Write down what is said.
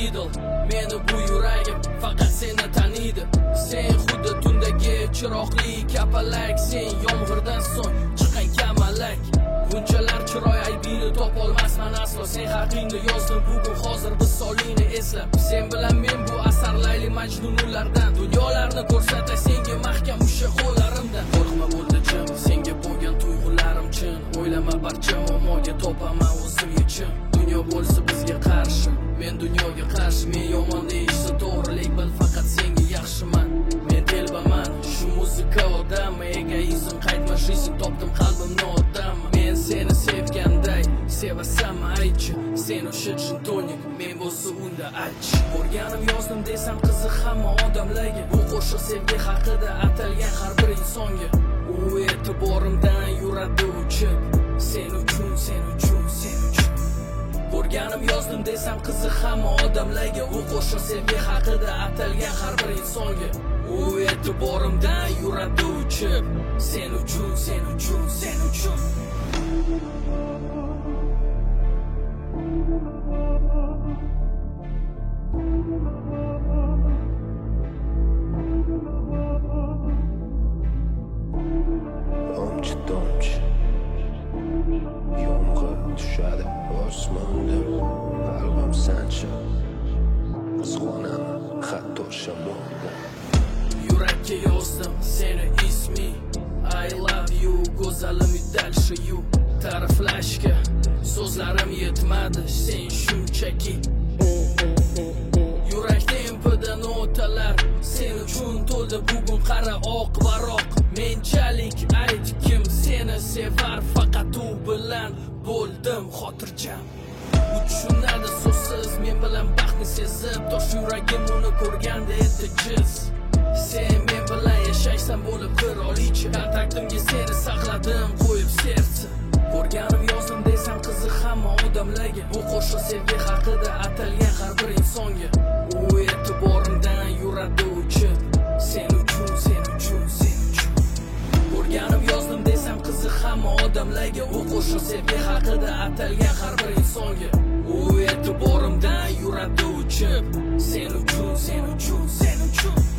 idol. Meni bu yuragim faqat seni taniydi. Sen xuddi tundagi chiroqli kapalak, sen yomg'irdan so'ng chiqqan kamalak. Bunchalar chiroy aybini topolmasman aslo. Sen haqingni yozdim bugun hozir biz solingni eslab. Sen bilan men bu asar Layli Majnunlardan. Dunyolarni ko'rsatay senga mahkam usha qo'llarimdan. Qo'rqma bo'ldi jim, senga bo'lgan tuyg'ularim chin. O'ylama barcha muammoga topaman o'zim yechim. Dunyo bo'lsa bizga qarshi, men dunyoga qarshi. Men yomon deyishsa to'g'rilik bil, faqat senga yaxshiman. Men telbaman, shu muzika odami. Egoizm qaytmashin topdim qalbimni odami. Men seni sevganday sevasanmi aytchi. Sen o'sha jintonik, men bo'lsa unda aytchi. Ko'rganim yozdim desam qiziq hamma odamlarga. Bu qo'shiq sevgi haqida atalgan har bir insonga. U e'tiborimdan yuradi uchib. Sen uchun, sen uchun, sen uchun. Ko'rganim yozdim desam qiziq hamma odamlarga. U qo'shiq sevgi haqida atalgan har bir insonga. U e'tiborimdan yuradi uchib. Sen uchun, sen uchun, sen uchun. Tomchi yomg'ir tushadi osmondan, qalbim sanchi qizg'onaman hatto shamoldan. Yurakka yozdim seni isming, I love you, go'zalim dальше you. Ta'riflashga so'zlarim yetmadi, sen shunchaki. Yurak tempida notalar sen uchun to'ldi bugun, qara oq baroq. Menchalik ayt kim seni sevar, faqat u bilan bo'ldim xotirjam. U tushunadi so'zsiz men bilan baxtni sezib, tosh yuragim uni ko'rganda edi jiz. Sen men bilan yashaysan bo'lib qirolicha, kontaktimga seni saqladim qo'yib sertsa. Ko'rganim yozdim desam qiziq hamma odamlarga. Bu qo'shiq sevgi haqida atalgan har bir insonga. U e'tiborimdan yuradi uchib. Sen uchun, sen uchun, sen uchun. Ko'rganim yozdim desam qiziq hamma odamlarga. U qo'shiq sevgi haqida atalgan har bir insonga. U e'tiborimdan yuradi uchib. Sen uchun, sen uchun, sen uchun.